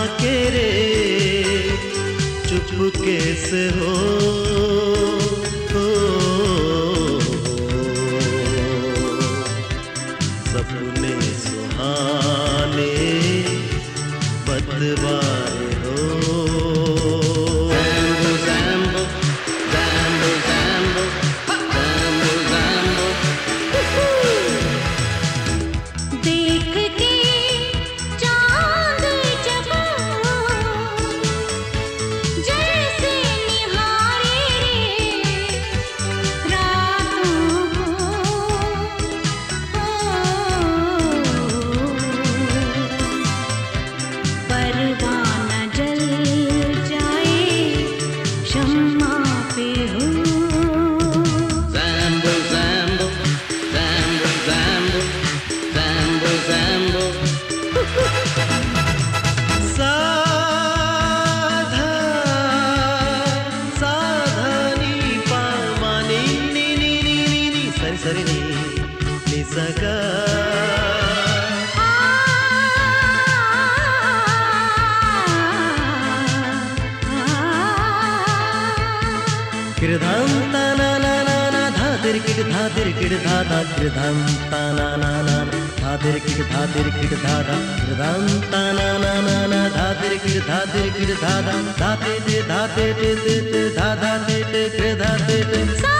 के रे चुपके से हो सपने सुहाने बदवाए हो। ज़ैम्बो ज़ैम्बो ज़ैम्बो ज़ैम्बो ज़ैम्बो देख के चांद जगा जैसे निहारे रातों को परवाना जल जाए शम्मा पे हो। ज़ैम्बो ज़ैम्बो ज़ैम्बो ज़ैम्बो ज़ैम्बो ज़ैम्बो साधा साधा नी पा मा नी नी नी नी नी नी सरी सरी नी नी सा गा किरधाम ता ना ना ना ना धा तेरे किड धा तेरे किड धा धा किरधाम ता ना ना ना धा तेरे किड धा तेरे किड धा धा किरधाम ता ना ना ना ना धा तेरे किड धा तेरे किड धा धा धा ते ते धा ते ते ते ते धा धा ते ते किड धा ते ते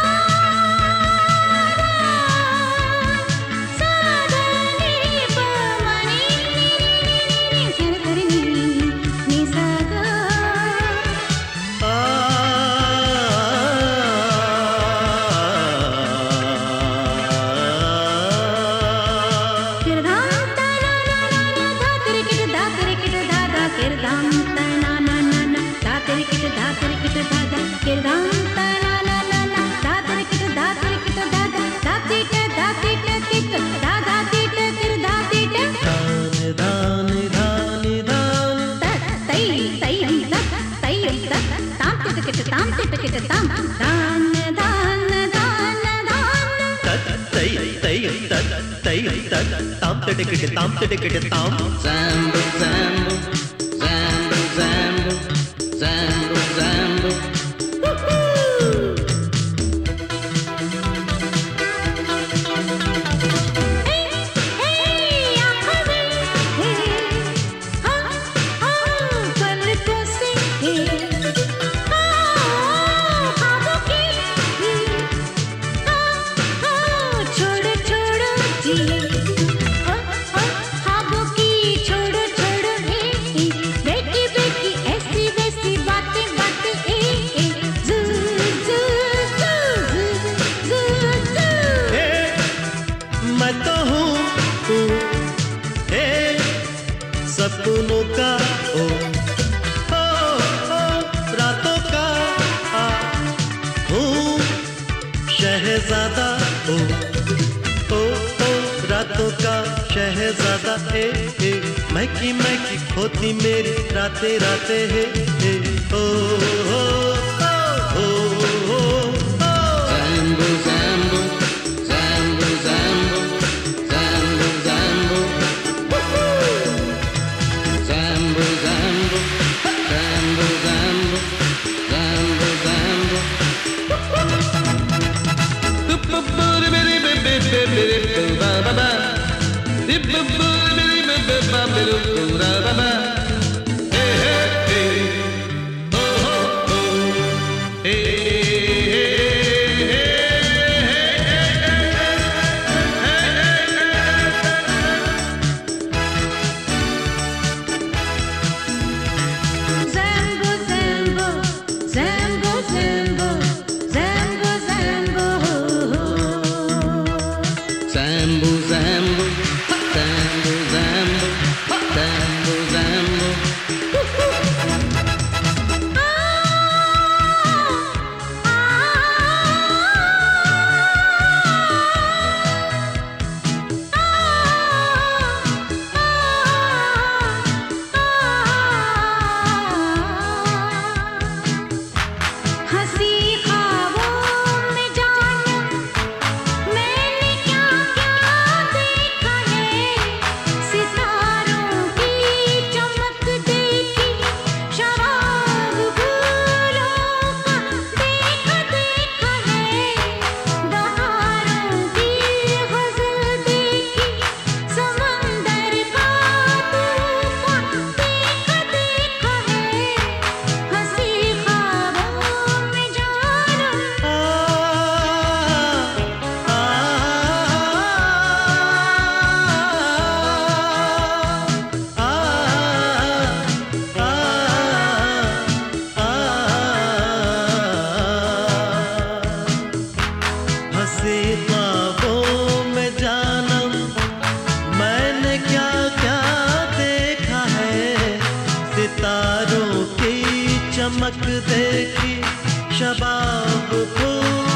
ताम टिकट ताम टिकट ताम ज़ैम्बो ज़ैम्बो ज़ैम्बो ज़ैम्बो ज़ैम्बो ज़ैम्बो सपनों का ओ रातों का हूँ शहजादा ओ रातों का शहजादा ए महकी महकी होती मेरी रातें रातें है ओ ज़ैम्बो ज़ैम्बो ज़ैम्बो ज़ैम्बो ज़ैम्बो ज़ैम्बो Zambo, Zambo, Zambo, Zambo, Zambo, Zambo. Hey, hey, hey. Oh, oh, oh. सितारों की चमक देखी शबाब फूल